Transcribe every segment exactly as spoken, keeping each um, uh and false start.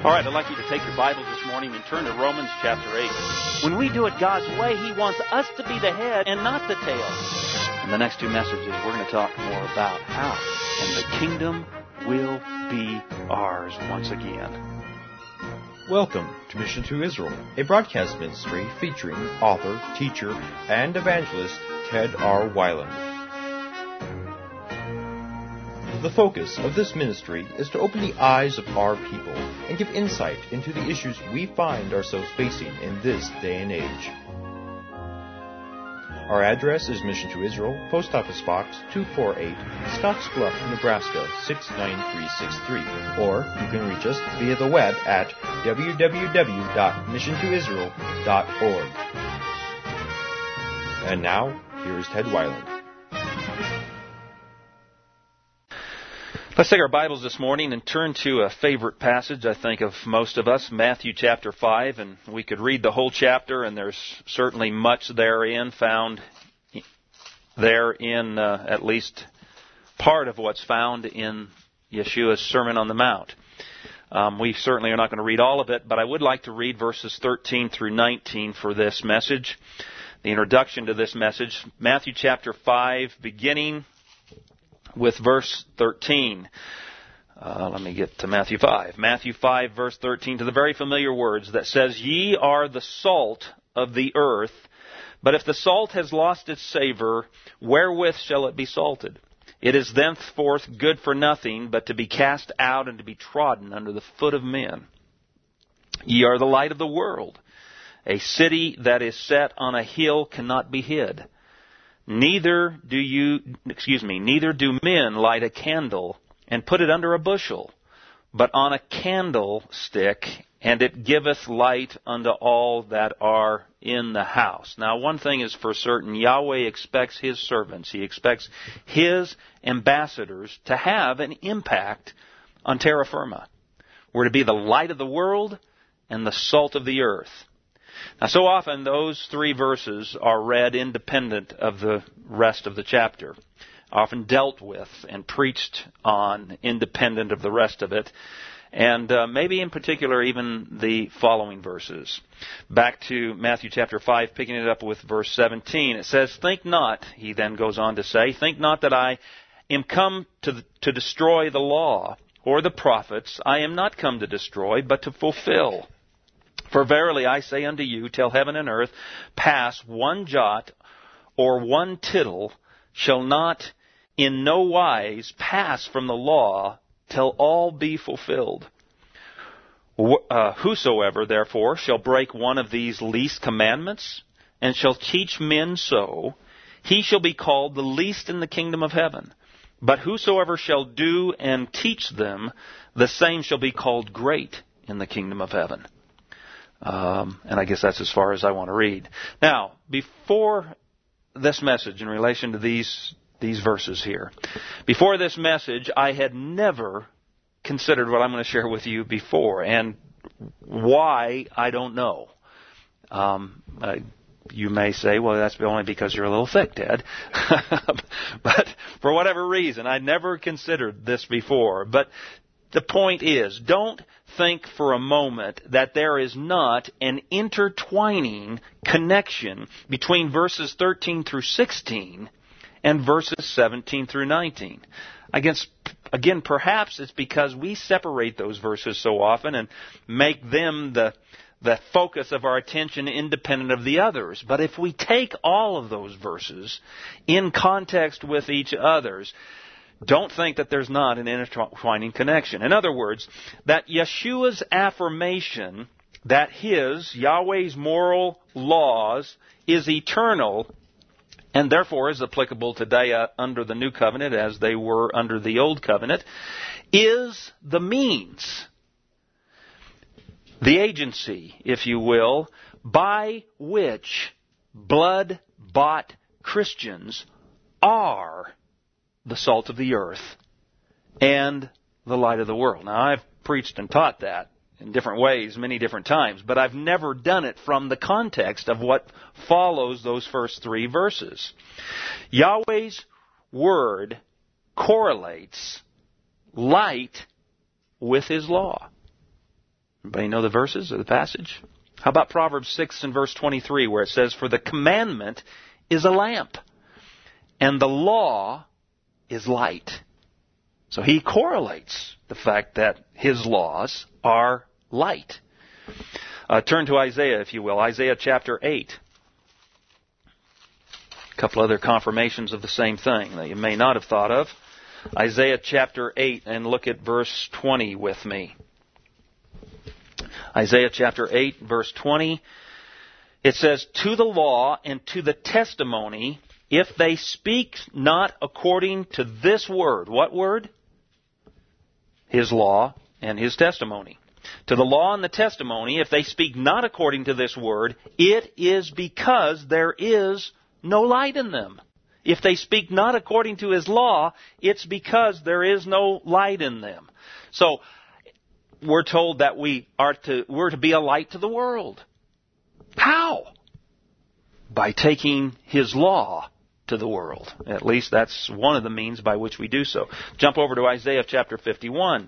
All right, I'd like you to take your Bibles this morning and turn to Romans chapter eight. When we do it God's way, He wants us to be the head and not the tail. In the next two messages, we're going to talk more about how, and the kingdom will be ours once again. Welcome to Mission to Israel, a broadcast ministry featuring author, teacher, and evangelist Ted R. Weiland. The focus of this ministry is to open the eyes of our people and give insight into the issues we find ourselves facing in this day and age. Our address is Mission to Israel, Post Office Box two forty-eight, Scottsbluff, Nebraska six nine three six three, or you can reach us via the web at w w w dot mission to israel dot org. And now, here is Ted Weiland. Let's take our Bibles this morning and turn to a favorite passage, I think, of most of us, Matthew chapter five. And we could read the whole chapter, and there's certainly much therein found there in uh, at least part of what's found in Yeshua's Sermon on the Mount. Um, we certainly are not going to read all of it, but I would like to read verses thirteen through nineteen for this message, the introduction to this message. Matthew chapter five, beginning with verse thirteen. Uh, let me get to Matthew five. Matthew five, verse thirteen, to the very familiar words that says, "Ye are the salt of the earth, but if the salt has lost its savor, wherewith shall it be salted? It is thenceforth good for nothing, but to be cast out and to be trodden under the foot of men. Ye are the light of the world. A city that is set on a hill cannot be hid. Neither do you, excuse me, neither do men light a candle and put it under a bushel, but on a candlestick, and it giveth light unto all that are in the house." Now, one thing is for certain, Yahweh expects His servants, He expects His ambassadors to have an impact on terra firma. We're to be the light of the world and the salt of the earth. Now, so often those three verses are read independent of the rest of the chapter, often dealt with and preached on independent of the rest of it, and uh, maybe in particular even the following verses. Back to Matthew chapter five, picking it up with verse seventeen, it says, "Think not," he then goes on to say, "think not that I am come to, to destroy the law or the prophets. I am not come to destroy, but to fulfill. For verily I say unto you, till heaven and earth pass, one jot or one tittle shall not in no wise pass from the law till all be fulfilled. Uh, whosoever, therefore, shall break one of these least commandments, and shall teach men so, he shall be called the least in the kingdom of heaven. But whosoever shall do and teach them, the same shall be called great in the kingdom of heaven." Um, and I guess that's as far as I want to read. Now, before this message in relation to these these verses here, before this message, I had never considered what I'm going to share with you before, and why, I don't know. Um, uh, you may say, well, that's only because you're a little thick, Dad. But for whatever reason, I never considered this before. But the point is, don't think for a moment that there is not an intertwining connection between verses thirteen through sixteen and verses seventeen through nineteen. I guess, again, perhaps it's because we separate those verses so often and make them the the focus of our attention independent of the others. But if we take all of those verses in context with each other's, don't think that there's not an intertwining connection. In other words, that Yeshua's affirmation that His, Yahweh's moral laws, is eternal and therefore is applicable today uh, under the new covenant as they were under the old covenant, is the means, the agency, if you will, by which blood-bought Christians are the salt of the earth and the light of the world. Now, I've preached and taught that in different ways many different times, but I've never done it from the context of what follows those first three verses. Yahweh's Word correlates light with His law. Anybody know the verses of the passage? How about Proverbs six and verse twenty-three, where it says, "For the commandment is a lamp, and the law is light." So he correlates the fact that his laws are light. Uh, turn to Isaiah, if you will. Isaiah chapter eight. A couple other confirmations of the same thing that you may not have thought of. Isaiah chapter eight, and look at verse twenty with me. Isaiah chapter eight, verse twenty. It says, "To the law and to the testimony, if they speak not according to this word." What word? His law and his testimony. "To the law and the testimony, if they speak not according to this word, it is because there is no light in them." If they speak not according to his law, it's because there is no light in them. So, we're told that we are to, we're to be a light to the world. How? By taking his law to the world. At least that's one of the means by which we do so. Jump over to Isaiah chapter fifty-one.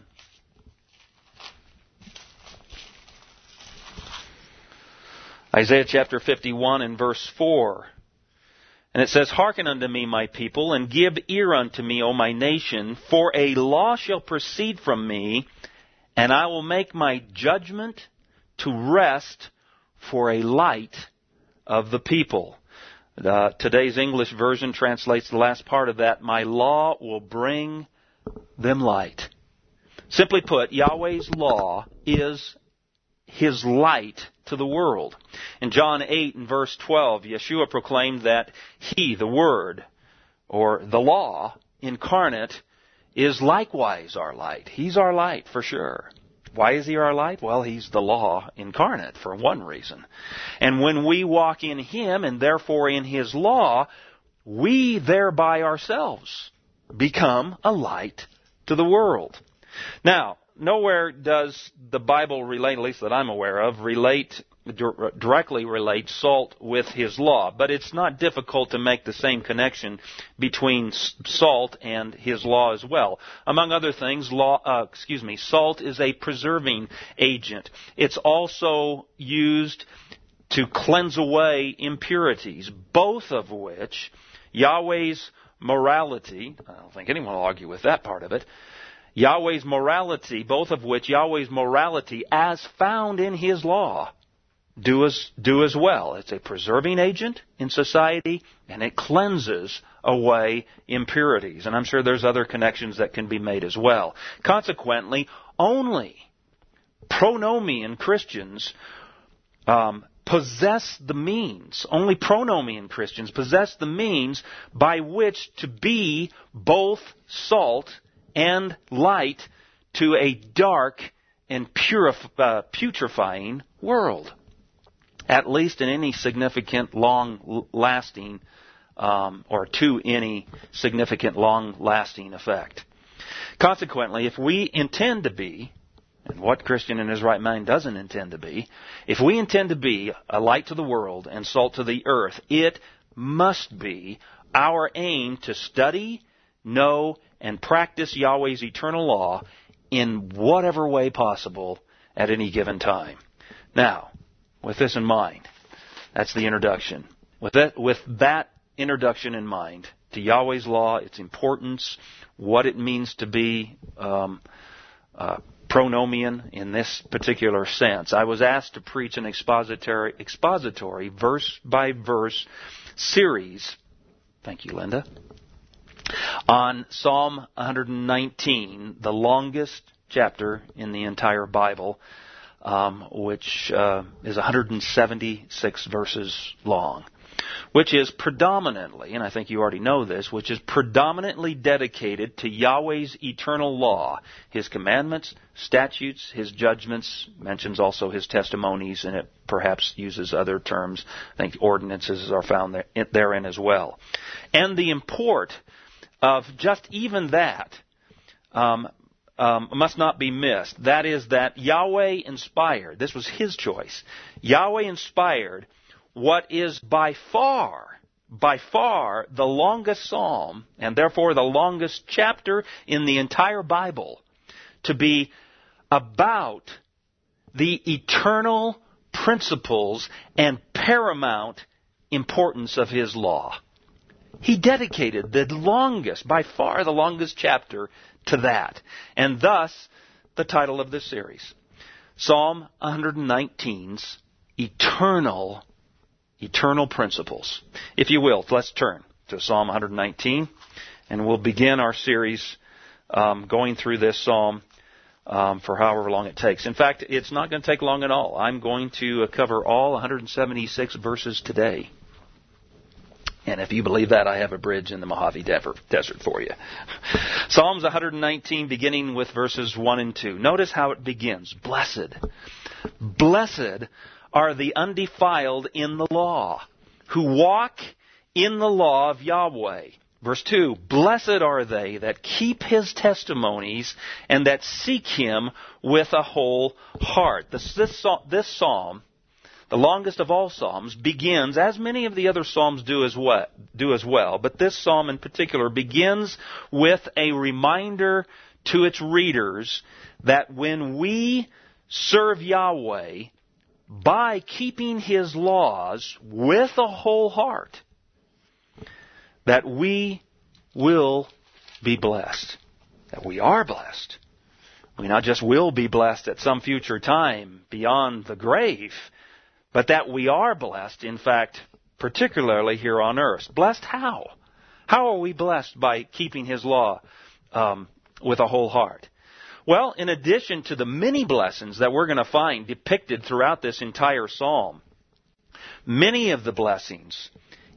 Isaiah chapter fifty-one and verse four. And it says, "Hearken unto me, my people, and give ear unto me, O my nation, for a law shall proceed from me, and I will make my judgment to rest for a light of the people." Uh, today's English version translates the last part of that, "My law will bring them light." Simply put, Yahweh's law is his light to the world. In John eight and verse twelve, Yeshua proclaimed that he, the Word, or the law incarnate, is likewise our light. He's our light for sure. Why is he our light? Well, he's the law incarnate for one reason. And when we walk in him and therefore in his law, we thereby ourselves become a light to the world. Now, nowhere does the Bible relate, at least that I'm aware of, relate directly relate salt with his law. But it's not difficult to make the same connection between salt and his law as well. Among other things, law, uh, excuse me, salt is a preserving agent. It's also used to cleanse away impurities, both of which Yahweh's morality, I don't think anyone will argue with that part of it, Yahweh's morality, both of which Yahweh's morality, as found in his law, do as, do as well. It's a preserving agent in society, and it cleanses away impurities. And I'm sure there's other connections that can be made as well. Consequently, only pronomian Christians um, possess the means, only pronomian Christians possess the means by which to be both salt and light to a dark and purif- uh, putrefying world. At least in any significant, long-lasting, um, or to any significant, long-lasting effect. Consequently, if we intend to be, and what Christian in his right mind doesn't intend to be, if we intend to be a light to the world and salt to the earth, it must be our aim to study, know, and practice Yahweh's eternal law in whatever way possible at any given time. Now, with this in mind, that's the introduction. With that, with that introduction in mind to Yahweh's law, its importance, what it means to be um, uh, pronomian in this particular sense, I was asked to preach an expository, expository verse-by-verse series. Thank you, Linda. On Psalm one nineteen, the longest chapter in the entire Bible, um, which uh, is one hundred seventy-six verses long, which is predominantly, and I think you already know this, which is predominantly dedicated to Yahweh's eternal law, His commandments, statutes, His judgments, mentions also His testimonies, and it perhaps uses other terms. I think ordinances are found there, therein as well. And the import of just even that um, um, must not be missed. That is that Yahweh inspired, this was His choice, Yahweh inspired what is by far, by far the longest psalm, and therefore the longest chapter in the entire Bible, to be about the eternal principles and paramount importance of His law. He dedicated the longest, by far the longest chapter to that. And thus, the title of this series. Psalm one nineteen's Eternal, Eternal Principles. If you will, let's turn to Psalm one nineteen, and we'll begin our series um, going through this psalm um, for however long it takes. In fact, it's not going to take long at all. I'm going to cover all one hundred seventy-six verses today. And if you believe that, I have a bridge in the Mojave Desert for you. Psalms one nineteen, beginning with verses one and two. Notice how it begins. Blessed. Blessed are the undefiled in the law, who walk in the law of Yahweh. Verse two, blessed are they that keep His testimonies and that seek Him with a whole heart. This, this, this psalm, the longest of all psalms, begins, as many of the other psalms do as well, do as well, but this psalm in particular begins with a reminder to its readers that when we serve Yahweh by keeping His laws with a whole heart, that we will be blessed, that we are blessed. We not just will be blessed at some future time beyond the grave, but that we are blessed, in fact, particularly here on earth. Blessed how? How are we blessed by keeping His law um, with a whole heart? Well, in addition to the many blessings that we're going to find depicted throughout this entire psalm, many of the blessings,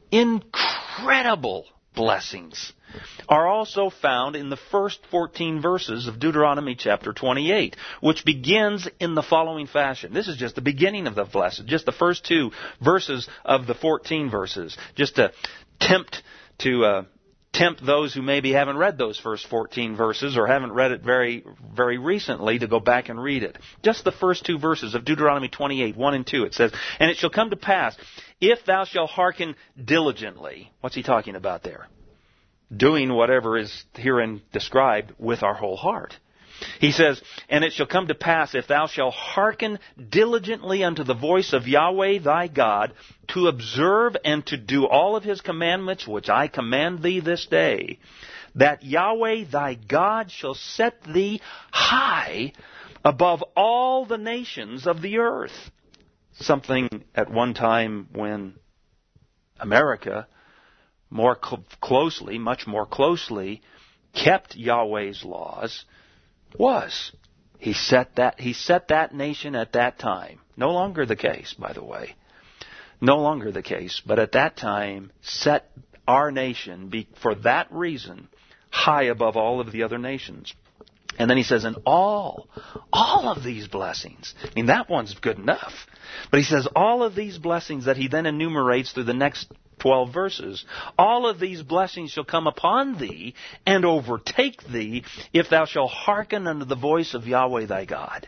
incredible blessings, are also found in the first fourteen verses of Deuteronomy chapter twenty-eight, which begins in the following fashion. This is just the beginning of the blessing, just the first two verses of the fourteen verses, just to tempt to uh, tempt those who maybe haven't read those first fourteen verses or haven't read it very very recently to go back and read it. Just the first two verses of Deuteronomy twenty-eight, one and two. It says, "And it shall come to pass, if thou shalt hearken diligently." What's he talking about there? Doing whatever is herein described with our whole heart. He says, "And it shall come to pass, if thou shalt hearken diligently unto the voice of Yahweh thy God, to observe and to do all of His commandments which I command thee this day, that Yahweh thy God shall set thee high above all the nations of the earth." Something at one time when America more cl- closely, much more closely, kept Yahweh's laws was. He set that, he set that nation at that time. No longer the case, by the way. No longer the case. But at that time, set our nation, be, for that reason, high above all of the other nations. And then he says, and all, all of these blessings. I mean, that one's good enough. But he says, all of these blessings that he then enumerates through the next twelve verses, all of these blessings shall come upon thee and overtake thee if thou shalt hearken unto the voice of Yahweh thy God.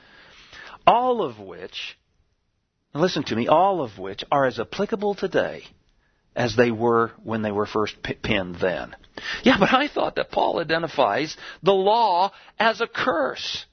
All of which, and listen to me, all of which are as applicable today as they were when they were first penned then. Yeah, but I thought that Paul identifies the law as a curse.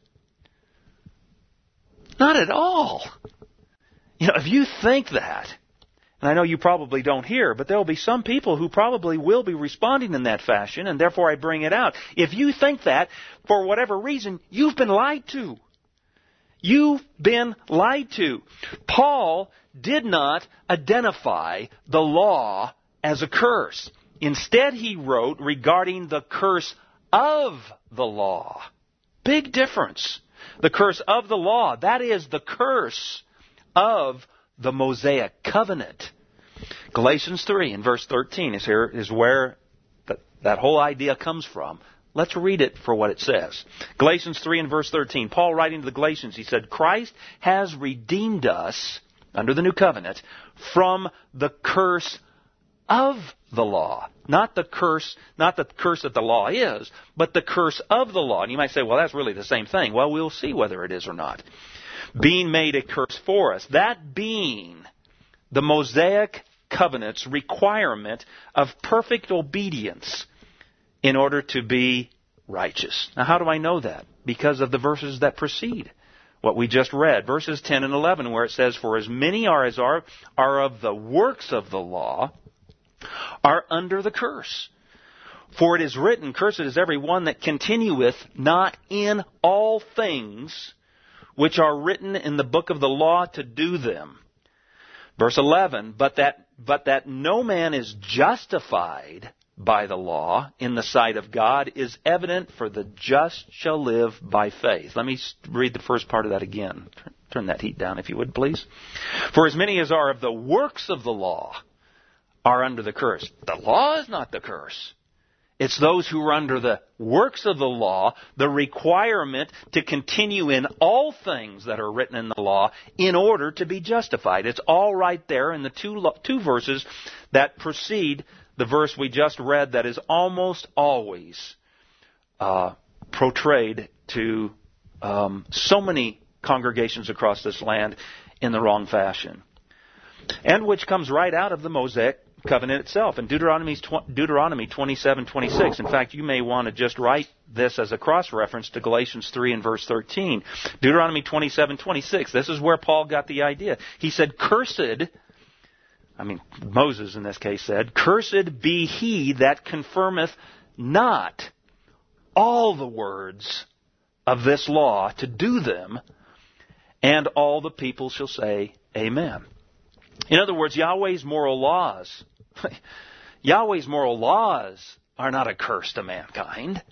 Not at all. You know, if you think that, and I know you probably don't hear, but there will be some people who probably will be responding in that fashion, and therefore I bring it out. If you think that, for whatever reason, you've been lied to. You've been lied to. Paul did not identify the law as a curse. Instead, he wrote regarding the curse of the law. Big difference. The curse of the law, that is the curse of the Mosaic covenant. Galatians three and verse thirteen is here is where that, that whole idea comes from. Let's read it for what it says. Galatians three and verse thirteen. Paul writing to the Galatians, he said, Christ has redeemed us under the new covenant from the curse of the law. Not the curse, not the curse that the law is, but the curse of the law. And you might say, well, that's really the same thing. Well, we'll see whether it is or not. Being made a curse for us. That being the Mosaic covenant's requirement of perfect obedience in order to be righteous. Now, how do I know that? Because of the verses that precede. what we just read, verses ten and eleven, where it says, "For as many are as are, are of the works of the law, are under the curse. For it is written, Cursed is every one that continueth not in all things which are written in the book of the law to do them." Verse eleven, but that, but that no man is justified by the law in the sight of God is evident, for the just shall live by faith. Let me read the first part of that again. Turn that heat down if you would, please. "For as many as are of the works of the law are under the curse." The law is not the curse. It's those who are under the works of the law, the requirement to continue in all things that are written in the law in order to be justified. It's all right there in the two, two verses that precede the verse we just read, that is almost always uh, portrayed to um, so many congregations across this land in the wrong fashion. And which comes right out of the Mosaic covenant itself in Deuteronomy, Deuteronomy twenty-seven twenty-six. In fact, you may want to just write this as a cross-reference to Galatians three and verse thirteen. Deuteronomy twenty-seven twenty-six. This is where Paul got the idea. He said, "Cursed," I mean, Moses in this case said, "Cursed be he that confirmeth not all the words of this law to do them, and all the people shall say, Amen." In other words, Yahweh's moral laws, Yahweh's moral laws are not a curse to mankind,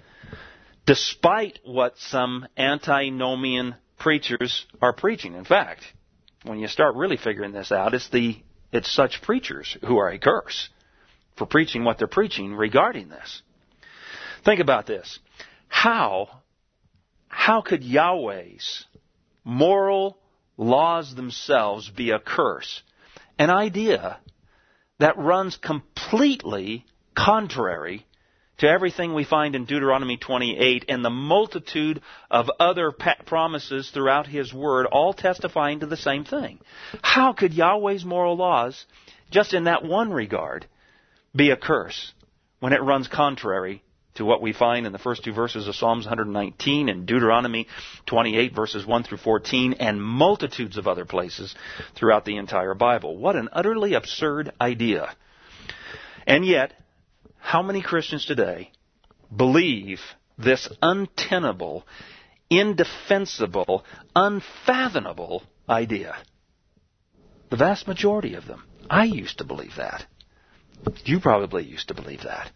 despite what some antinomian preachers are preaching. In fact, when you start really figuring this out, it's the it's such preachers who are a curse for preaching what they're preaching regarding this. Think about this. How, how could Yahweh's moral laws themselves be a curse? An idea that runs completely contrary to everything we find in Deuteronomy twenty-eight and the multitude of other promises throughout His Word, all testifying to the same thing. How could Yahweh's moral laws, just in that one regard, be a curse when it runs contrary to what we find in the first two verses of Psalms one nineteen and Deuteronomy twenty-eight, verses one through fourteen, and multitudes of other places throughout the entire Bible? What an utterly absurd idea. And yet, how many Christians today believe this untenable, indefensible, unfathomable idea? The vast majority of them. I used to believe that. You probably used to believe that.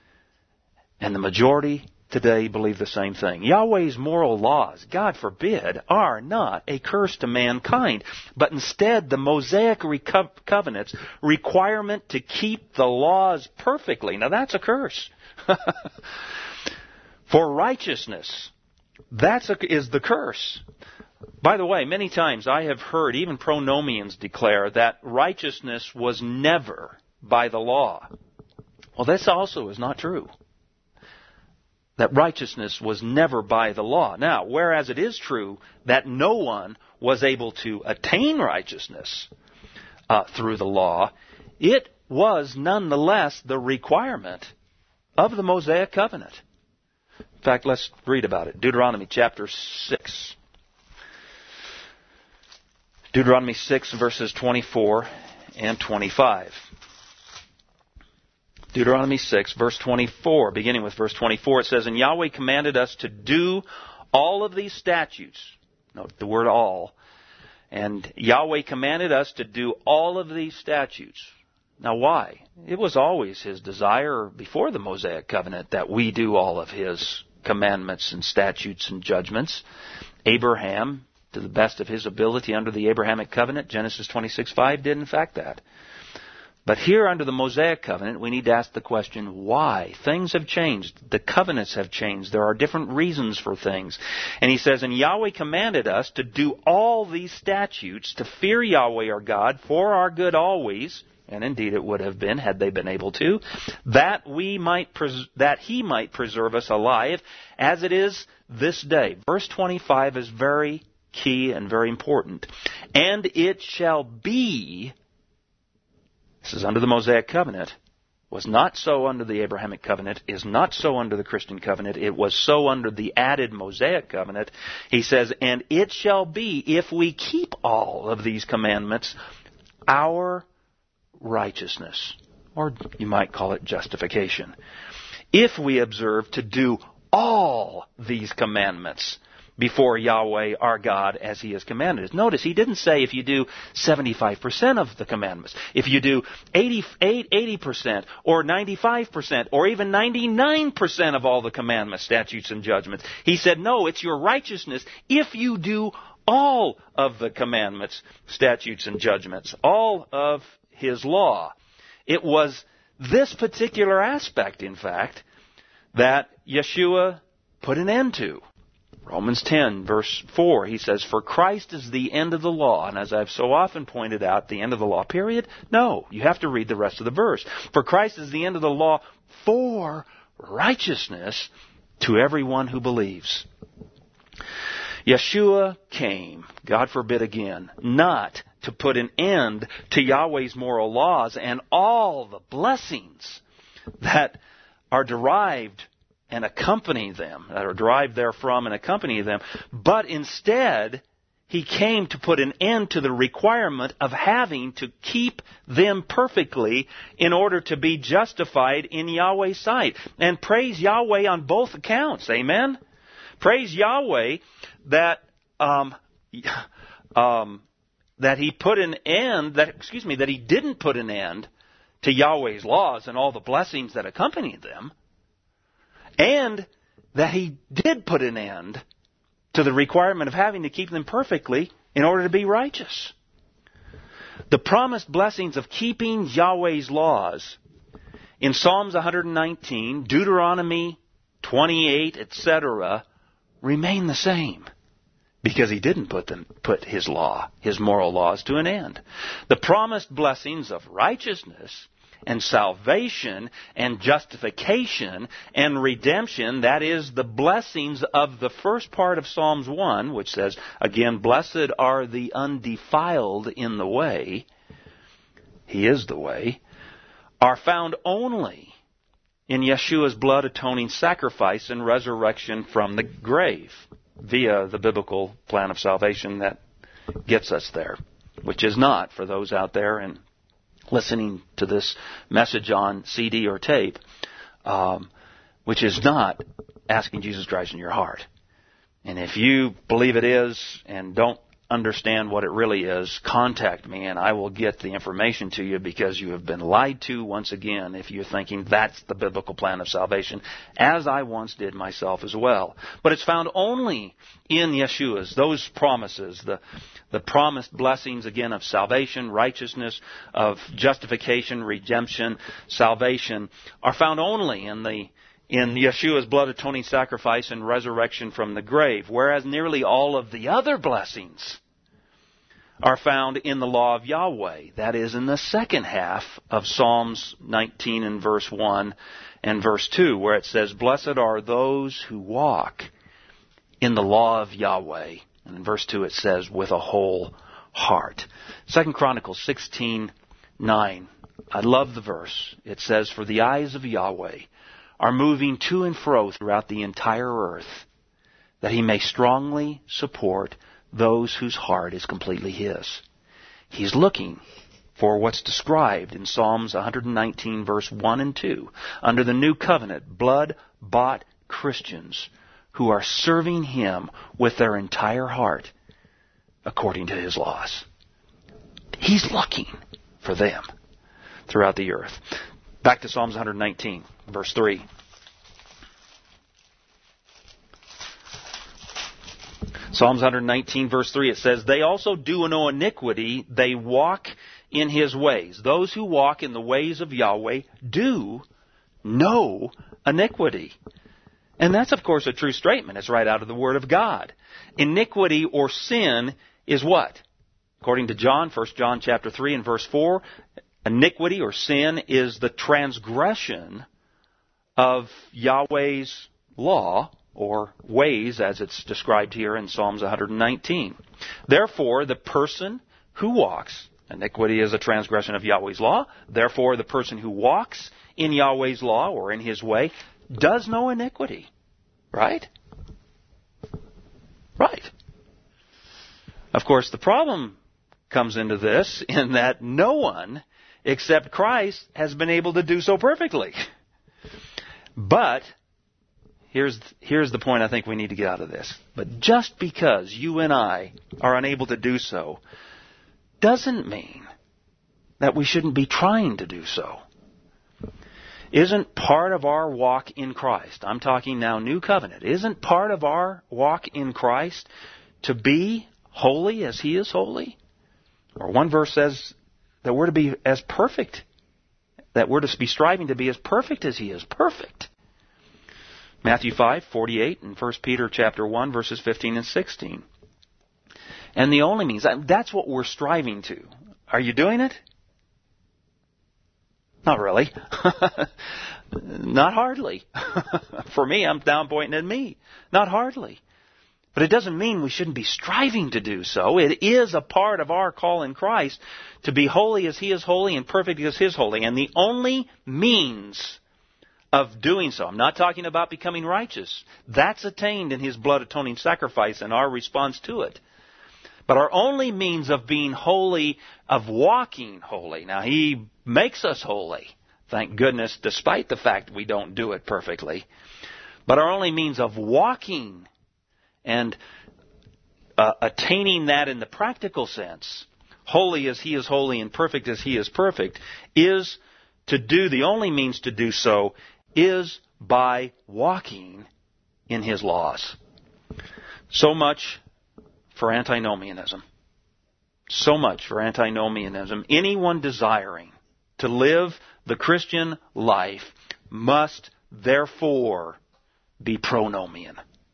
And the majority today believe the same thing. Yahweh's moral laws, God forbid, are not a curse to mankind, but instead the Mosaic covenant's requirement to keep the laws perfectly. Now that's a curse. For righteousness, that is the curse. By the way, many times I have heard even pronomians declare that righteousness was never by the law. Well, this also is not true. That righteousness was never by the law. Now, whereas it is true that no one was able to attain righteousness uh, through the law, it was nonetheless the requirement of the Mosaic covenant. In fact, let's read about it. Deuteronomy chapter six. Deuteronomy six, verses twenty-four and twenty-five. Deuteronomy six, verse twenty-four, beginning with verse twenty-four, it says, "And Yahweh commanded us to do all of these statutes." Note the word all. "And Yahweh commanded us to do all of these statutes." Now why? It was always His desire before the Mosaic covenant that we do all of His commandments and statutes and judgments. Abraham, to the best of his ability under the Abrahamic covenant, Genesis twenty-six five, did in fact that. But here under the Mosaic covenant, we need to ask the question, why? Things have changed. The covenants have changed. There are different reasons for things. And he says, "And Yahweh commanded us to do all these statutes, to fear Yahweh our God for our good always," and indeed it would have been had they been able to, "that we might pres- that He might preserve us alive as it is this day." Verse twenty-five is very key and very important. "And it shall be," this is under the Mosaic covenant, was not so under the Abrahamic covenant, is not so under the Christian covenant. It was so under the added Mosaic covenant. He says, and it shall be, if we keep all of these commandments, our righteousness. Or you might call it justification. If we observe to do all these commandments before Yahweh our God as He has commanded us. Notice, He didn't say if you do seventy-five percent of the commandments, if you do eighty percent or ninety-five percent or even ninety-nine percent of all the commandments, statutes, and judgments. He said, no, it's your righteousness if you do all of the commandments, statutes, and judgments, all of His law. It was this particular aspect, in fact, that Yeshua put an end to. Romans ten, verse four, he says, for Christ is the end of the law. And as I've so often pointed out, the end of the law, period? No, you have to read the rest of the verse. For Christ is the end of the law for righteousness to everyone who believes. Yeshua came, God forbid again, not to put an end to Yahweh's moral laws and all the blessings that are derived and accompany them, that are derived therefrom and accompany them, but instead, He came to put an end to the requirement of having to keep them perfectly in order to be justified in Yahweh's sight. And praise Yahweh on both accounts. Amen? Praise Yahweh that um, um, that He put an end, that excuse me, that He didn't put an end to Yahweh's laws and all the blessings that accompanied them. And that He did put an end to the requirement of having to keep them perfectly in order to be righteous. The promised blessings of keeping Yahweh's laws in Psalms one nineteen, Deuteronomy twenty-eight, et cetera, remain the same. Because He didn't put them, put His law, His moral laws, to an end. The promised blessings of righteousness and salvation and justification and redemption, that is, the blessings of the first part of Psalms one, which says, again, blessed are the undefiled in the way, He is the way, are found only in Yeshua's blood atoning sacrifice and resurrection from the grave, via the biblical plan of salvation that gets us there, which is not, for those out there and listening to this message on C D or tape, um, which is not asking Jesus Christ in your heart. And if you believe it is and don't understand what it really is, contact me and I will get the information to you, because you have been lied to once again if you're thinking that's the biblical plan of salvation, as I once did myself as well. But it's found only in Yeshua's, those promises, the the promised blessings, again, of salvation, righteousness, of justification, redemption, salvation, are found only in the in Yeshua's blood atoning sacrifice and resurrection from the grave, whereas nearly all of the other blessings are found in the law of Yahweh. That is, in the second half of Psalms nineteen and verse one and verse two, where it says, blessed are those who walk in the law of Yahweh. And in verse two it says, with a whole heart. Second Chronicles sixteen nine. I love the verse. It says, for the eyes of Yahweh are moving to and fro throughout the entire earth, that He may strongly support those whose heart is completely His. He's looking for what's described in Psalms one nineteen, verse one and two. Under the new covenant, blood-bought Christians who are serving Him with their entire heart according to His laws. He's looking for them throughout the earth. Back to Psalms one nineteen, verse three. Psalms one nineteen, verse three, it says, they also do no iniquity, they walk in His ways. Those who walk in the ways of Yahweh do no iniquity. And that's, of course, a true statement. It's right out of the Word of God. Iniquity or sin is what? According to John, First John chapter three and verse four, iniquity or sin is the transgression of Yahweh's law, or ways, as it's described here in Psalms one nineteen. Therefore, the person who walks Iniquity is a transgression of Yahweh's law. Therefore, the person who walks in Yahweh's law or in His way does no iniquity. Right? Right. Of course, the problem comes into this in that no one except Christ has been able to do so perfectly. But here's here's the point I think we need to get out of this. But just because you and I are unable to do so doesn't mean that we shouldn't be trying to do so. Isn't part of our walk in Christ, I'm talking now New Covenant, isn't part of our walk in Christ to be holy as He is holy? Or one verse says that we're to be as perfect, that we're to be striving to be as perfect as He is perfect. Matthew five forty-eight and First Peter chapter one verses fifteen and sixteen. And the only means, that's what we're striving to. Are you doing it? Not really. Not hardly. For me, I'm down pointing at me. Not hardly. But it doesn't mean we shouldn't be striving to do so. It is a part of our call in Christ to be holy as He is holy and perfect as He is holy. And the only means of doing so, I'm not talking about becoming righteous. That's attained in His blood atoning sacrifice and our response to it. But our only means of being holy, of walking holy. Now, He makes us holy, thank goodness, despite the fact we don't do it perfectly. But our only means of walking and uh, attaining that in the practical sense, holy as He is holy and perfect as He is perfect, is to do, the only means to do so is by walking in His laws. So much for antinomianism. So much for antinomianism. Anyone desiring to live the Christian life must therefore be pronomian.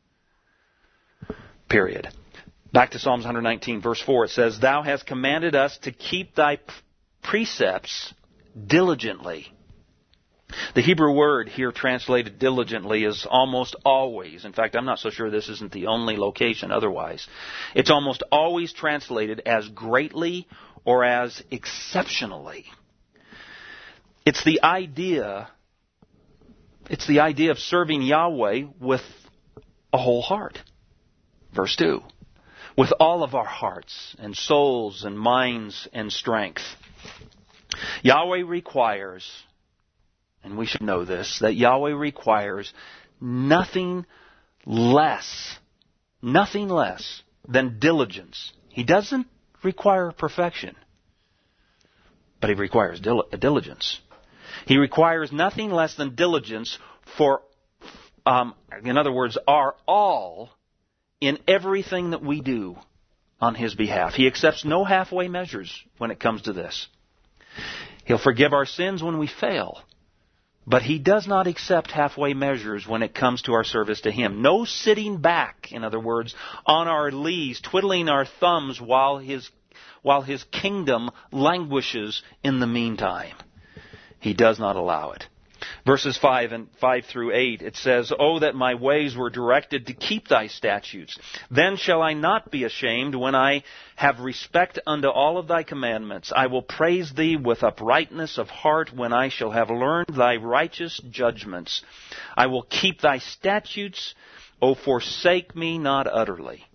Period. Back to Psalms one nineteen, verse four, it says, Thou hast commanded us to keep Thy precepts diligently. The Hebrew word here translated diligently is almost always, in fact, I'm not so sure this isn't the only location otherwise, it's almost always translated as greatly or as exceptionally. It's the idea, it's the idea of serving Yahweh with a whole heart. Verse two, with all of our hearts and souls and minds and strength. Yahweh requires, and we should know this, that Yahweh requires nothing less, nothing less than diligence. He doesn't require perfection, but He requires dil- diligence. He requires nothing less than diligence for, um, in other words, our all in everything that we do on His behalf. He accepts no halfway measures when it comes to this. He'll forgive our sins when we fail. But He does not accept halfway measures when it comes to our service to Him. No sitting back, in other words, on our lees, twiddling our thumbs while His, while His kingdom languishes in the meantime. He does not allow it. Verses five and five through eight, it says, Oh, that my ways were directed to keep Thy statutes. Then shall I not be ashamed when I have respect unto all of Thy commandments. I will praise Thee with uprightness of heart when I shall have learned Thy righteous judgments. I will keep Thy statutes. O forsake me not utterly.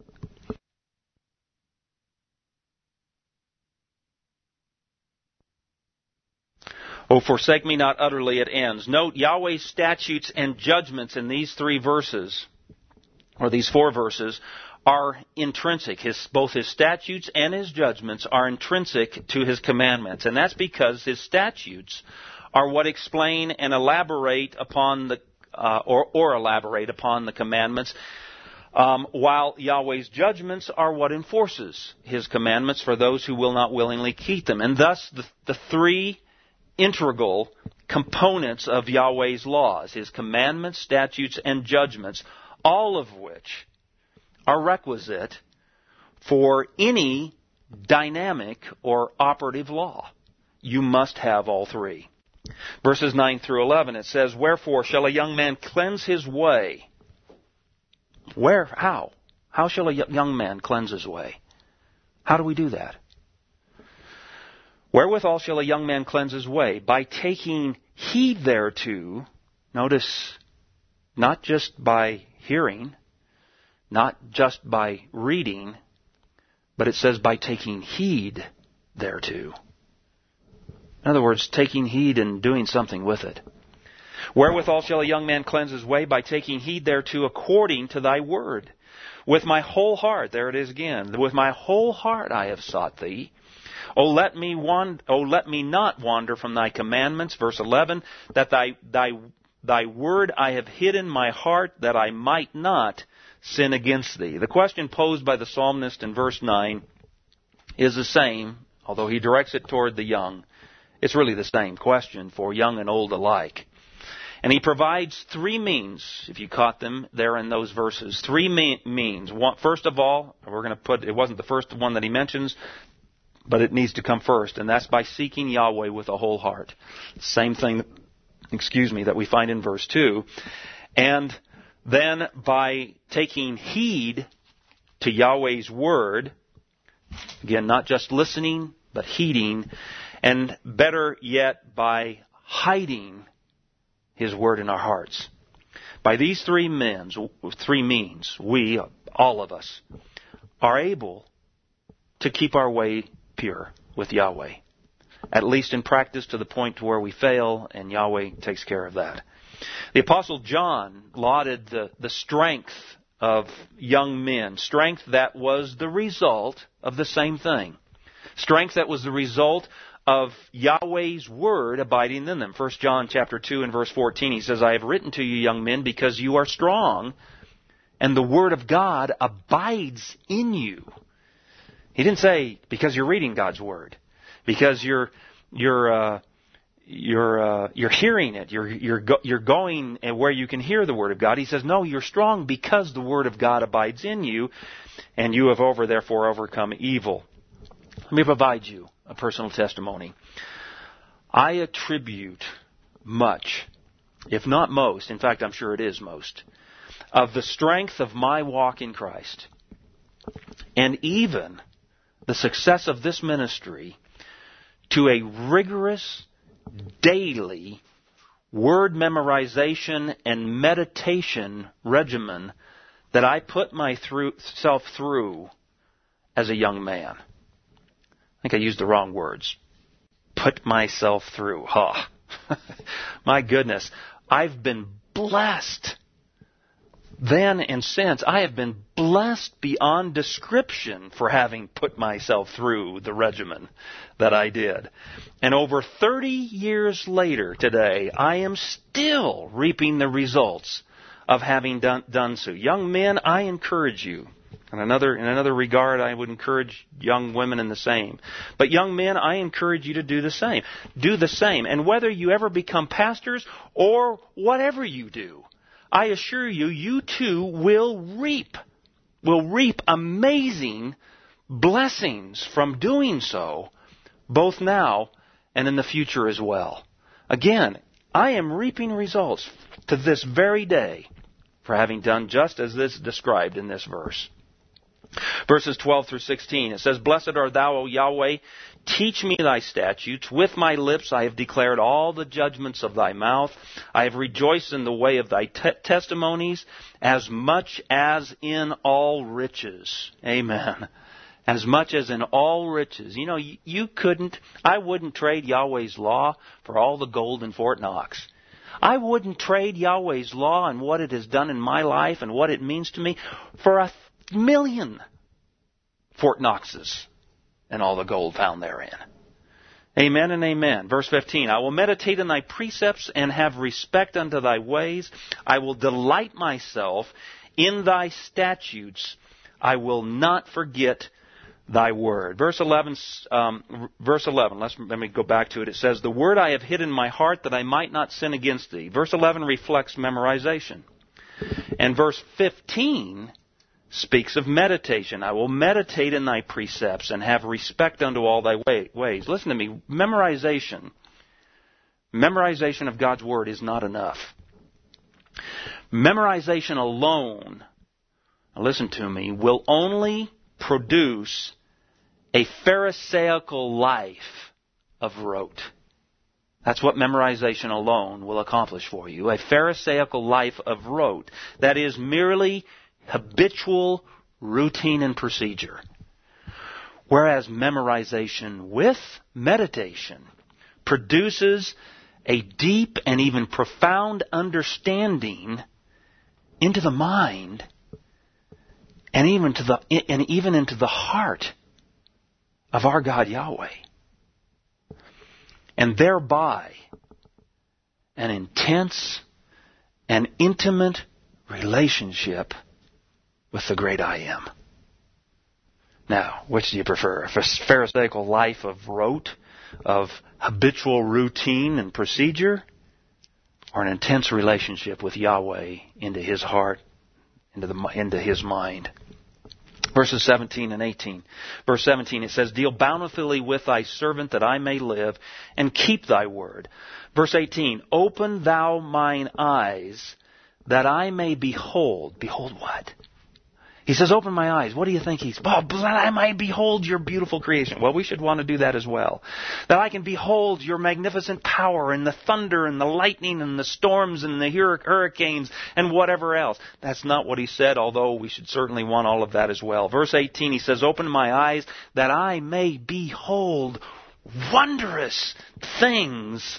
Oh, forsake me not utterly, it ends. Note Yahweh's statutes and judgments in these three verses, or these four verses, are intrinsic. His, both His statutes and His judgments are intrinsic to His commandments. And that's because His statutes are what explain and elaborate upon the, uh, or, or elaborate upon the commandments, um, while Yahweh's judgments are what enforces His commandments for those who will not willingly keep them. And thus the, the three integral components of Yahweh's laws, His commandments, statutes, and judgments, all of which are requisite for any dynamic or operative law. You must have all three. Verses nine through eleven, it says, Wherefore shall a young man cleanse his way? Where? How? How shall a young man cleanse his way? How do we do that? Wherewithal shall a young man cleanse his way? By taking heed thereto. Notice, not just by hearing, not just by reading, but it says by taking heed thereto. In other words, taking heed and doing something with it. Wherewithal shall a young man cleanse his way? By taking heed thereto according to thy word. With my whole heart, there it is again, with my whole heart I have sought thee. O let me wand- O let me not wander from thy commandments, verse eleven, that thy thy thy word I have hid in my heart, that I might not sin against thee. The question posed by the psalmist in verse nine is the same, although he directs it toward the young. It's really the same question for young and old alike. And he provides three means, if you caught them there in those verses. Three means. One, first of all, we're going to put, it wasn't the first one that he mentions, but it needs to come first, and that's by seeking Yahweh with a whole heart. Same thing, excuse me, that we find in verse two. And then by taking heed to Yahweh's word, again, not just listening, but heeding, and better yet, by hiding His word in our hearts. By these three means, three means, we, all of us, are able to keep our way pure with Yahweh. At least in practice, to the point to where we fail, and Yahweh takes care of that. The Apostle John lauded the, the strength of young men, strength that was the result of the same thing. Strength that was the result of Yahweh's word abiding in them. First John chapter two and verse fourteen, he says, I have written to you, young men, because you are strong, and the word of God abides in you. He didn't say because you're reading God's word, because you're you're uh, you're uh, you're hearing it, you're you're go, you're going where you can hear the word of God. He says, no, you're strong because the word of God abides in you, and you have over therefore overcome evil. Let me provide you a personal testimony. I attribute much, if not most, in fact I'm sure it is most, of the strength of my walk in Christ, and even the success of this ministry, to a rigorous, daily word memorization and meditation regimen that I put myself through as a young man. I think I used the wrong words. Put myself through. Huh. My goodness. I've been blessed. Then and since, I have been blessed beyond description for having put myself through the regimen that I did. And over thirty years later today, I am still reaping the results of having done, done so. Young men, I encourage you. In another, in another regard, I would encourage young women in the same. But young men, I encourage you to do the same. Do the same. And whether you ever become pastors or whatever you do, I assure you, you too will reap, will reap amazing blessings from doing so, both now and in the future as well. Again, I am reaping results to this very day for having done just as this described in this verse. Verses twelve through sixteen, it says, Blessed art thou, O Yahweh, teach me thy statutes. With my lips I have declared all the judgments of thy mouth. I have rejoiced in the way of thy te- testimonies, as much as in all riches. Amen. As much as in all riches. You know, you, you couldn't, I wouldn't trade Yahweh's law for all the gold in Fort Knox. I wouldn't trade Yahweh's law and what it has done in my life and what it means to me for a million Fort Knoxes and all the gold found therein. Amen and amen. Verse fifteen, I will meditate in thy precepts and have respect unto thy ways. I will delight myself in thy statutes. I will not forget thy word. Verse eleven, um, verse eleven, let's, let me go back to it. It says, the word I have hid in my heart that I might not sin against thee. Verse eleven reflects memorization. And verse fifteen speaks of meditation. I will meditate in thy precepts and have respect unto all thy ways. Listen to me. Memorization. Memorization of God's Word is not enough. Memorization alone, listen to me, will only produce a Pharisaical life of rote. That's what memorization alone will accomplish for you. A Pharisaical life of rote. That is merely habitual routine and procedure. Whereas memorization with meditation produces a deep and even profound understanding into the mind and even to the and even into the heart of our God Yahweh. And thereby an intense and intimate relationship with the great I Am. Now, which do you prefer? A Pharisaical life of rote, of habitual routine and procedure, or an intense relationship with Yahweh into His heart, into the into His mind? Verses seventeen and eighteen. Verse seventeen, it says, Deal bountifully with thy servant that I may live, and keep thy word. Verse eighteen, Open thou mine eyes, that I may behold. Behold what? He says, open my eyes. What do you think he's... Oh, that I might behold your beautiful creation. Well, we should want to do that as well. That I can behold your magnificent power and the thunder and the lightning and the storms and the hurricanes and whatever else. That's not what he said, although we should certainly want all of that as well. Verse eighteen, he says, Open my eyes that I may behold wondrous things.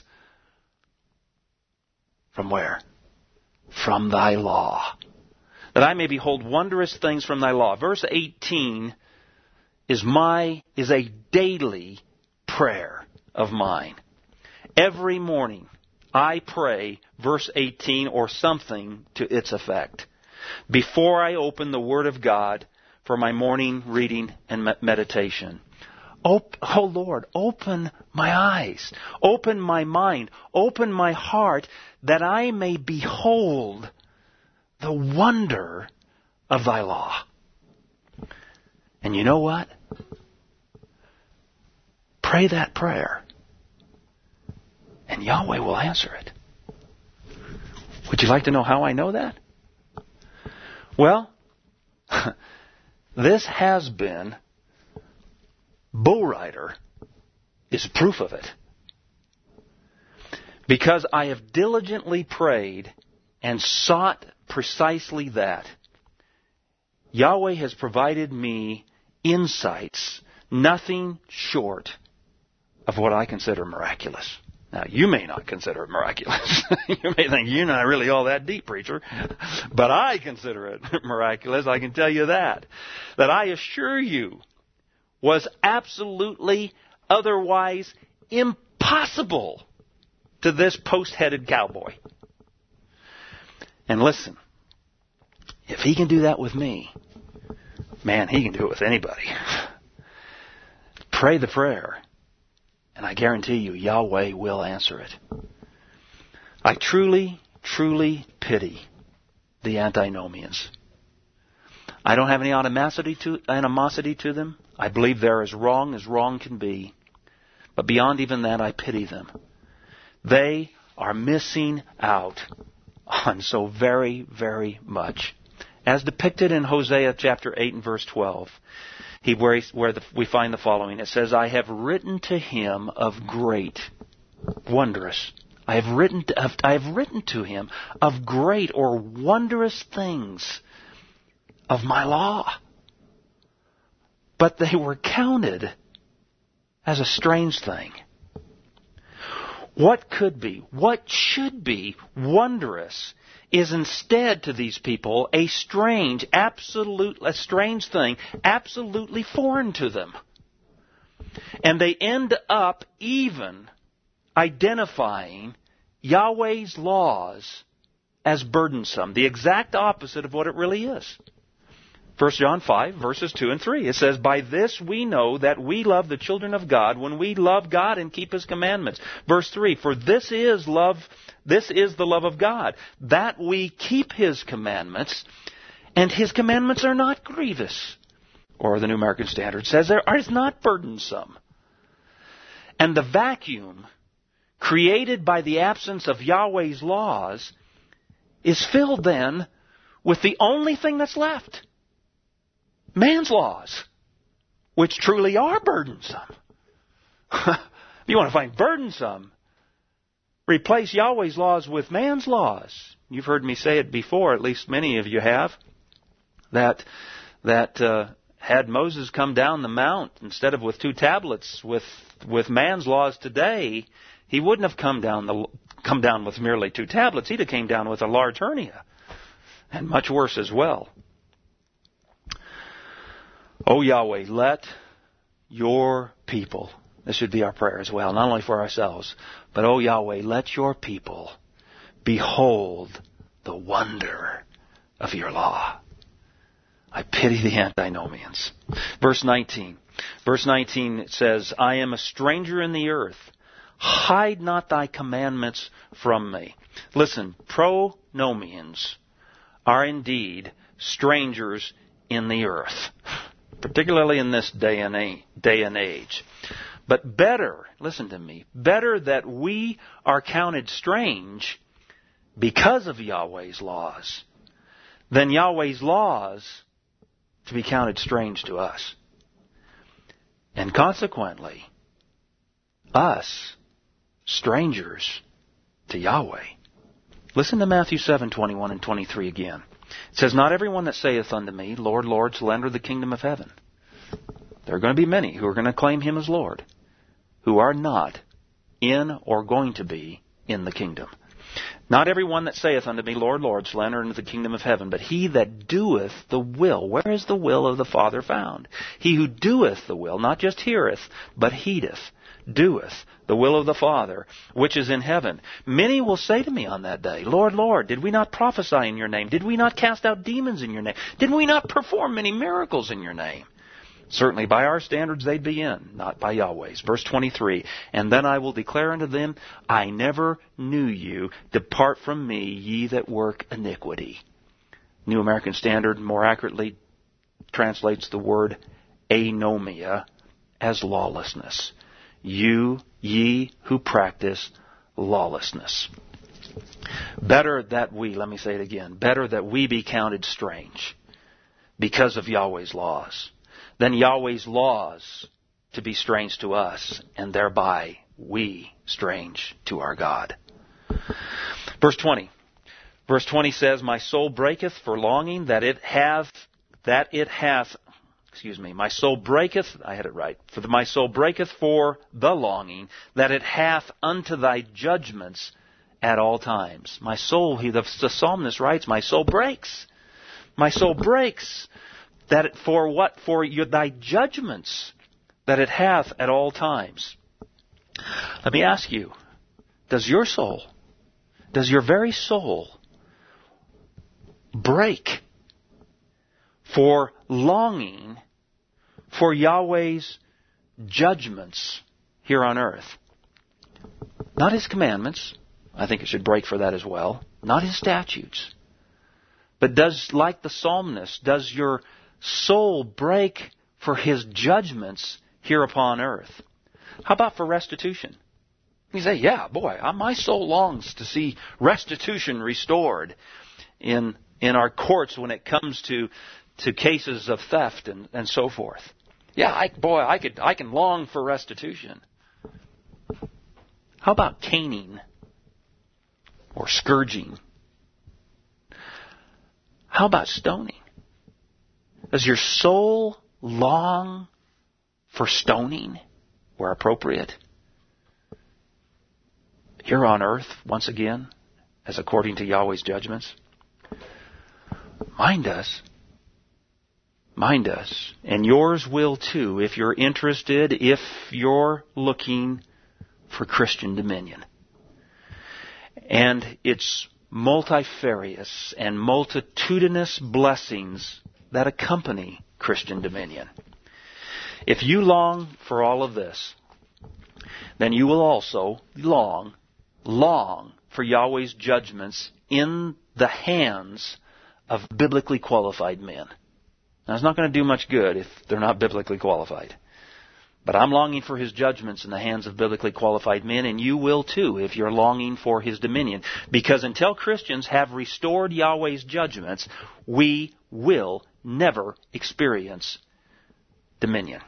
From where? From thy law. That I may behold wondrous things from thy law. Verse eighteen is my is a daily prayer of mine. Every morning I pray verse eighteen or something to its effect before I open the Word of God for my morning reading and meditation. Oh Lord, open my eyes, open my mind, open my heart, that I may behold the wonder of thy law. And you know what? Pray that prayer, and Yahweh will answer it. Would you like to know how I know that? Well, this has been Bull Rider is proof of it. Because I have diligently prayed and sought precisely that. Yahweh has provided me insights, nothing short of what I consider miraculous. Now, you may not consider it miraculous. You may think, you're not really all that deep, preacher. But I consider it miraculous, I can tell you that. That I assure you was absolutely otherwise impossible to this post-headed cowboy. And listen, if he can do that with me, man, he can do it with anybody. Pray the prayer, and I guarantee you, Yahweh will answer it. I truly, truly pity the antinomians. I don't have any animosity to, animosity to them. I believe they're as wrong as wrong can be. But beyond even that, I pity them. They are missing out on so very, very much. As depicted in Hosea chapter eight and verse twelve, he, where, he, where the, we find the following. It says, I have written to him of great, wondrous. I have written to, I have written to him of great or wondrous things of my law. But they were counted as a strange thing. What could be, what should be wondrous is instead to these people a strange, absolute, a strange thing, absolutely foreign to them. And they end up even identifying Yahweh's laws as burdensome, the exact opposite of what it really is. First John five, verses two and three. It says, By this we know that we love the children of God, when we love God and keep His commandments. Verse three, For this is love, this is the love of God, that we keep His commandments, and His commandments are not grievous. Or the New American Standard says, they are not burdensome. And the vacuum created by the absence of Yahweh's laws is filled then with the only thing that's left. Man's laws, which truly are burdensome. If you want to find burdensome, replace Yahweh's laws with man's laws. You've heard me say it before, at least many of you have, that that uh, had Moses come down the mount instead of with two tablets with with man's laws today, he wouldn't have come down the come down with merely two tablets. He'd have came down with a large hernia, and much worse as well. O Yahweh, let your people, this should be our prayer as well, not only for ourselves, but O Yahweh, let your people behold the wonder of your law. I pity the antinomians. Verse nineteen. Verse nineteen, it says, I am a stranger in the earth. Hide not thy commandments from me. Listen, pronomians are indeed strangers in the earth, particularly in this day and age. But better, listen to me, better that we are counted strange because of Yahweh's laws than Yahweh's laws to be counted strange to us. And consequently, us, strangers to Yahweh. Listen to Matthew seven, twenty-one and twenty-three again. It says, not everyone that saith unto me, Lord, Lord, shall enter the kingdom of heaven. There are going to be many who are going to claim Him as Lord, who are not in or going to be in the kingdom. Not everyone that saith unto me, Lord, Lord, shall enter into the kingdom of heaven, but he that doeth the will. Where is the will of the Father found? He who doeth the will, not just heareth, but heedeth, doeth the will of the Father, which is in heaven. Many will say to me on that day, Lord, Lord, did we not prophesy in your name? Did we not cast out demons in your name? Did we not perform many miracles in your name? Certainly by our standards they'd be in, not by Yahweh's. Verse twenty-three, and then I will declare unto them, I never knew you. Depart from me, ye that work iniquity. New American Standard more accurately translates the word anomia as lawlessness. You, ye who practice lawlessness. Better that we, let me say it again, better that we be counted strange because of Yahweh's laws than Yahweh's laws to be strange to us, and thereby we strange to our God. Verse twenty. Verse twenty says, my soul breaketh for longing that it hath, that it hath, excuse me, my soul breaketh, I had it right, for the, my soul breaketh for the longing that it hath unto thy judgments at all times. My soul, he, the, the psalmist writes, my soul breaks. My soul breaks. That it, for what? For your, thy judgments that it hath at all times. Let me ask you, does your soul, does your very soul break for longing for Yahweh's judgments here on earth? Not His commandments. I think it should break for that as well. Not His statutes. But does, like the psalmist, does your soul break for His judgments here upon earth? How about for restitution? You say, yeah, boy, my soul longs to see restitution restored in in our courts when it comes to to cases of theft and, and so forth. Yeah, I, boy, I could I can long for restitution. How about caning or scourging? How about stoning? Does your soul long for stoning where appropriate? Here on earth, once again, as according to Yahweh's judgments? Mine does. Mine does. And yours will too, if you're interested, if you're looking for Christian dominion. And its multifarious and multitudinous blessings that accompany Christian dominion. If you long for all of this, then you will also long, long for Yahweh's judgments in the hands of biblically qualified men. Now, it's not going to do much good if they're not biblically qualified. But I'm longing for His judgments in the hands of biblically qualified men, and you will too if you're longing for His dominion. Because until Christians have restored Yahweh's judgments, we will never experience dominion.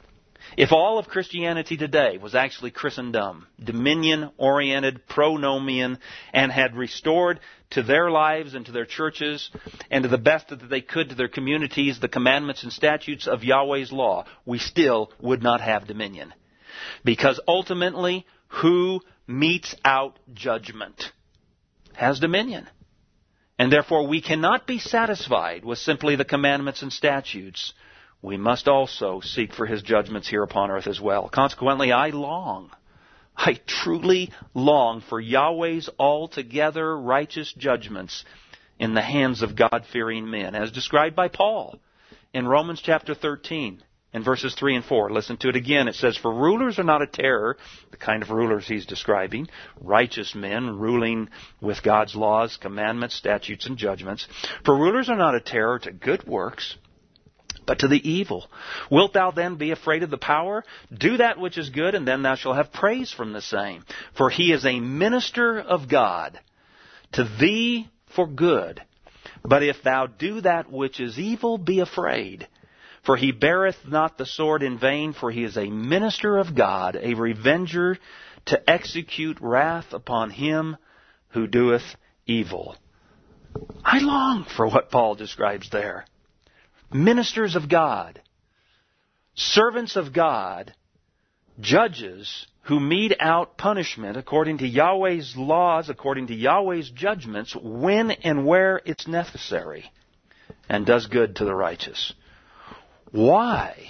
If all of Christianity today was actually Christendom, dominion-oriented, pronomian, and had restored to their lives and to their churches and to the best that they could to their communities the commandments and statutes of Yahweh's law, we still would not have dominion. Because ultimately, who metes out judgment has dominion. And therefore we cannot be satisfied with simply the commandments and statutes. We must also seek for His judgments here upon earth as well. Consequently, I long, I truly long for Yahweh's altogether righteous judgments in the hands of God-fearing men, as described by Paul in Romans chapter thirteen and verses three and four. Listen to it again. It says, "For rulers are not a terror," the kind of rulers he's describing, righteous men ruling with God's laws, commandments, statutes, and judgments. "For rulers are not a terror to good works, but to the evil. Wilt thou then be afraid of the power? Do that which is good, and then thou shalt have praise from the same. For he is a minister of God to thee for good. But if thou do that which is evil, be afraid. For he beareth not the sword in vain, for he is a minister of God, a revenger to execute wrath upon him who doeth evil." I long for what Paul describes there. Ministers of God, servants of God, judges who mete out punishment according to Yahweh's laws, according to Yahweh's judgments, when and where it's necessary, and does good to the righteous. Why?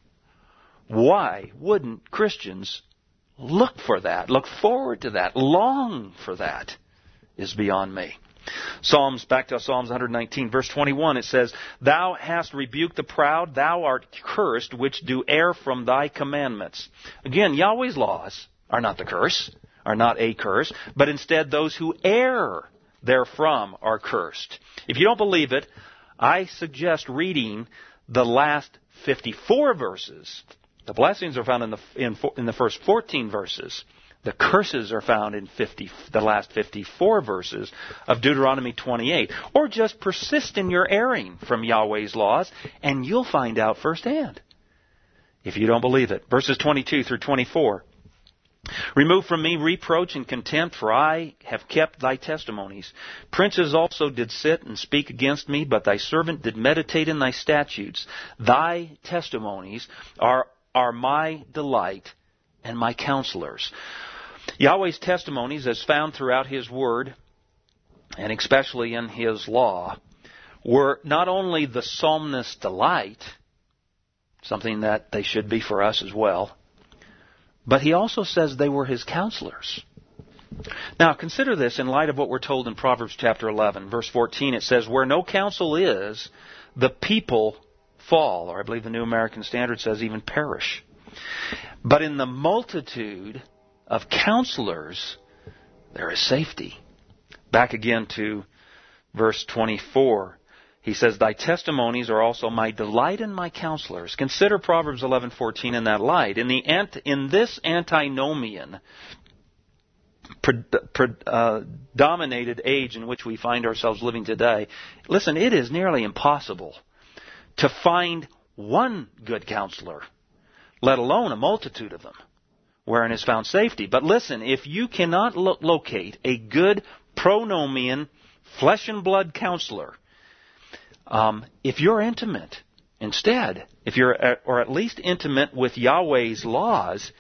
Why wouldn't Christians look for that, look forward to that, long for that, is beyond me. Psalms, back to Psalms one nineteen, verse twenty-one, it says, "Thou hast rebuked the proud, thou art cursed, which do err from thy commandments." Again, Yahweh's laws are not the curse, are not a curse, but instead those who err therefrom are cursed. If you don't believe it, I suggest reading the last fifty-four verses. The blessings are found in the in, in the first fourteen verses. The curses are found in fifty, the last fifty-four verses of Deuteronomy twenty-eight. Or just persist in your erring from Yahweh's laws, and you'll find out firsthand, if you don't believe it. Verses twenty-two through twenty-four. "Remove from me reproach and contempt, for I have kept thy testimonies. Princes also did sit and speak against me, but thy servant did meditate in thy statutes. Thy testimonies are, are my delight and my counselors." Yahweh's testimonies, as found throughout His Word, and especially in His law, were not only the psalmist's delight, something that they should be for us as well, but he also says they were his counselors. Now, consider this in light of what we're told in Proverbs chapter eleven, verse fourteen. It says, "Where no counsel is, the people fall," or I believe the New American Standard says even perish. "But in the multitude of counselors, there is safety." Back again to verse twenty-four. He says, "Thy testimonies are also my delight and my counselors." Consider Proverbs eleven fourteen in that light. In the ant, in this antinomian, pre, pre, uh, dominated age in which we find ourselves living today, listen, it is nearly impossible to find one good counselor, let alone a multitude of them, wherein is found safety. But listen, if you cannot lo- locate a good pronomian, flesh and blood counselor, um, if you're intimate instead, if you're at, or at least intimate with Yahweh's laws,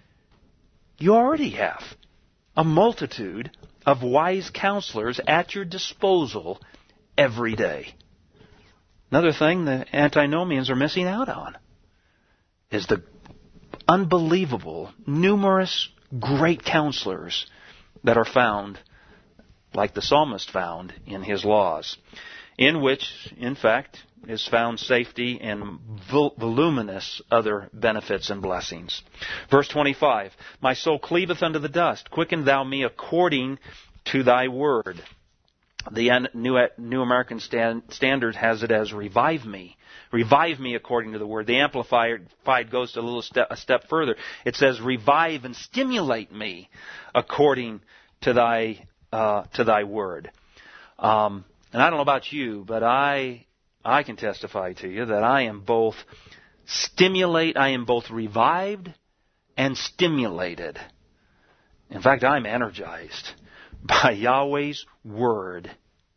you already have a multitude of wise counselors at your disposal every day. Another thing the antinomians are missing out on is the unbelievable, numerous, great counselors that are found, like the psalmist found in his laws, in which, in fact, is found safety and vol- voluminous other benefits and blessings. Verse twenty-five, "My soul cleaveth unto the dust. Quicken thou me according to thy word." The New, New American Standard has it as "revive me." Revive me according to the word. The Amplified goes a little step, a step further. It says, "Revive and stimulate me according to thy uh, to thy word." Um, and I don't know about you, but I I can testify to you that I am both stimulate, I am both revived and stimulated. In fact, I'm energized by Yahweh's Word.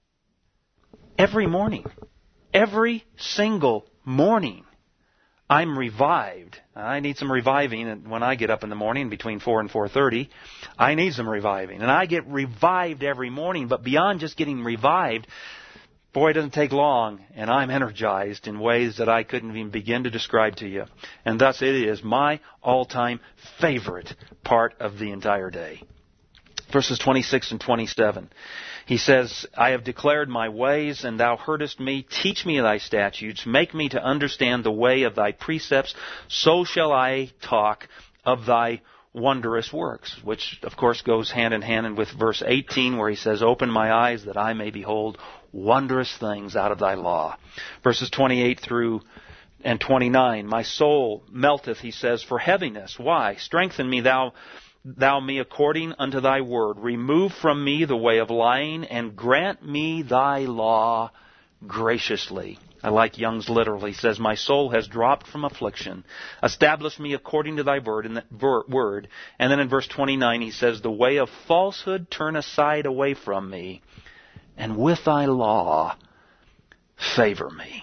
Every morning, every single morning, I'm revived. I need some reviving, and when I get up in the morning between four and four thirty, I need some reviving. And I get revived every morning, but beyond just getting revived, boy, it doesn't take long, and I'm energized in ways that I couldn't even begin to describe to you. And thus it is my all-time favorite part of the entire day. Verses twenty-six and twenty-seven. He says, I have declared my ways, and thou heardest me. Teach me thy statutes. Make me to understand the way of thy precepts. So shall I talk of thy wondrous works. Which, of course, goes hand in hand with verse eighteen, where he says, open my eyes that I may behold wondrous things out of thy law. Verses twenty-eight through and twenty-nine. My soul melteth, he says, for heaviness. Why? Strengthen me, thou Thou me according unto thy word. Remove from me the way of lying, and grant me thy law graciously. I like Young's literally. He says, my soul has dropped from affliction. Establish me according to thy word. In the word. And then in verse twenty-nine he says, the way of falsehood turn aside away from me, and with thy law favor me.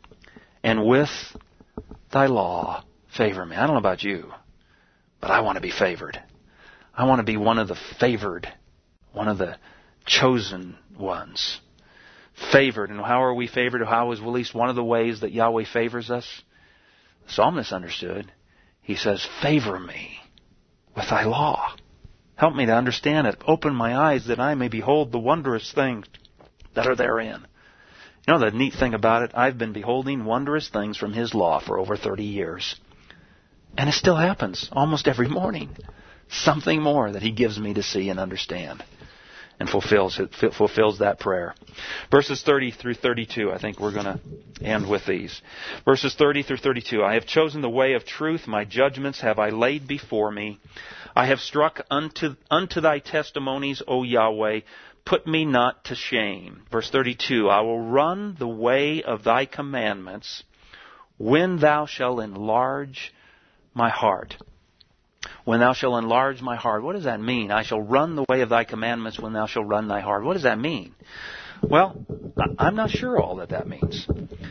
And with thy law favor me. I don't know about you, but I want to be favored. I want to be one of the favored, one of the chosen ones. Favored. And how are we favored? How is at least one of the ways that Yahweh favors us? The psalmist understood. He says, favor me with thy law. Help me to understand it. Open my eyes that I may behold the wondrous things that are therein. You know the neat thing about it? I've been beholding wondrous things from his law for over thirty years. And it still happens almost every morning. Something more that he gives me to see and understand, and fulfills it, fulfills that prayer. Verses thirty through thirty-two, I think we're going to end with these. Verses thirty through thirty-two, I have chosen the way of truth, my judgments have I laid before me. I have struck unto, unto thy testimonies, O Yahweh, put me not to shame. Verse thirty-two, I will run the way of thy commandments when thou shalt enlarge my heart. When thou shalt enlarge my heart. What does that mean? I shall run the way of thy commandments when thou shalt run thy heart. What does that mean? Well, I'm not sure all that that means.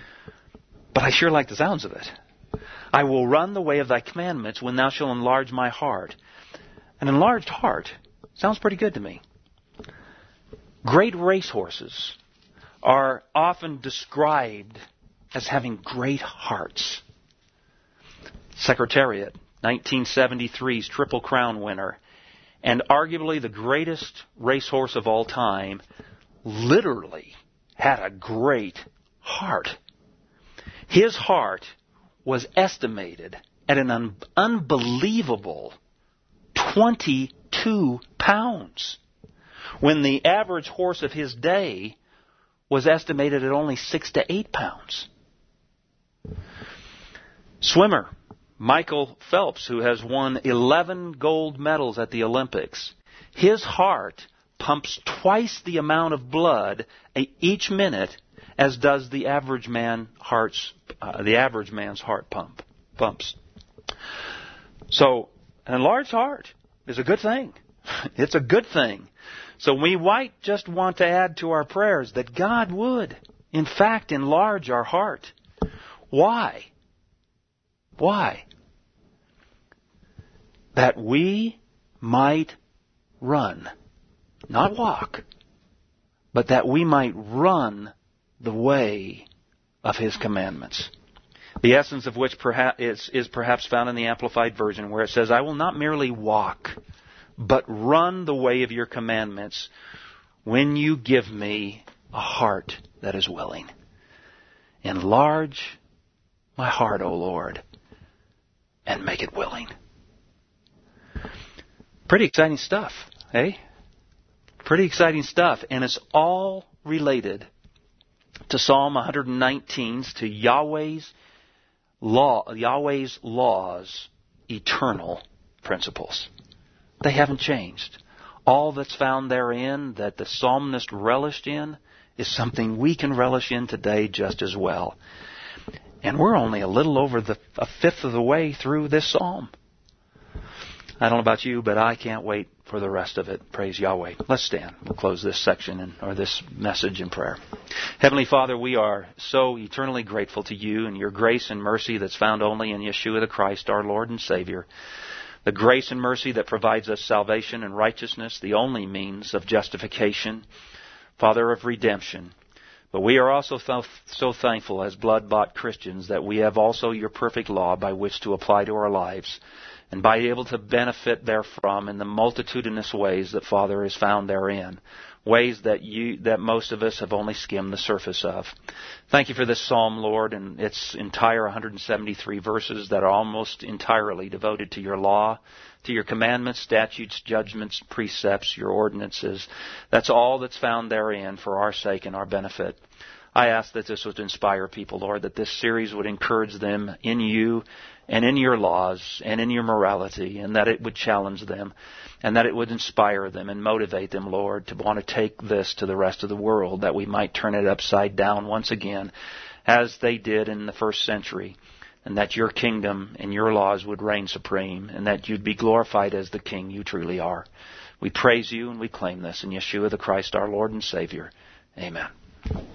But I sure like the sounds of it. I will run the way of thy commandments when thou shalt enlarge my heart. An enlarged heart sounds pretty good to me. Great racehorses are often described as having great hearts. Secretariat, nineteen seventy-three's Triple Crown winner, and arguably the greatest racehorse of all time, literally had a great heart. His heart was estimated at an un- unbelievable twenty-two pounds, when the average horse of his day was estimated at only six to eight pounds. Swimmer Michael Phelps, who has won eleven gold medals at the Olympics, his heart pumps twice the amount of blood each minute as does the average man heart's uh, the average man's heart pump pumps. So, an enlarged heart is a good thing. It's a good thing. So we might just want to add to our prayers that God would, in fact, enlarge our heart. Why? Why? That we might run, not walk, but that we might run the way of His commandments. The essence of which perhaps is, is perhaps found in the Amplified Version, where it says, I will not merely walk, but run the way of your commandments when you give me a heart that is willing. Enlarge my heart, O Lord, and make it willing. Pretty exciting stuff, eh? Pretty exciting stuff. And it's all related to Psalm one nineteen, to Yahweh's law, Yahweh's laws, eternal principles. They haven't changed. All that's found therein that the psalmist relished in is something we can relish in today just as well. And we're only a little over the a fifth of the way through this psalm. I don't know about you, but I can't wait for the rest of it. Praise Yahweh. Let's stand. We'll close this section in, or this message in prayer. Heavenly Father, we are so eternally grateful to you and your grace and mercy that's found only in Yeshua the Christ, our Lord and Savior. The grace and mercy that provides us salvation and righteousness, the only means of justification, Father, of redemption. But we are also th- so thankful as blood-bought Christians that we have also your perfect law by which to apply to our lives, and by able to benefit therefrom in the multitudinous ways that, Father, is found therein, ways that you that most of us have only skimmed the surface of. Thank you for this psalm, Lord, and its entire one hundred seventy-three verses that are almost entirely devoted to your law, to your commandments, statutes, judgments, precepts, your ordinances. That's all that's found therein for our sake and our benefit. I ask that this would inspire people, Lord, that this series would encourage them in you and in your laws and in your morality, and that it would challenge them, and that it would inspire them and motivate them, Lord, to want to take this to the rest of the world, that we might turn it upside down once again, as they did in the first century, and that your kingdom and your laws would reign supreme, and that you'd be glorified as the King you truly are. We praise you and we claim this in Yeshua the Christ, our Lord and Savior. Amen.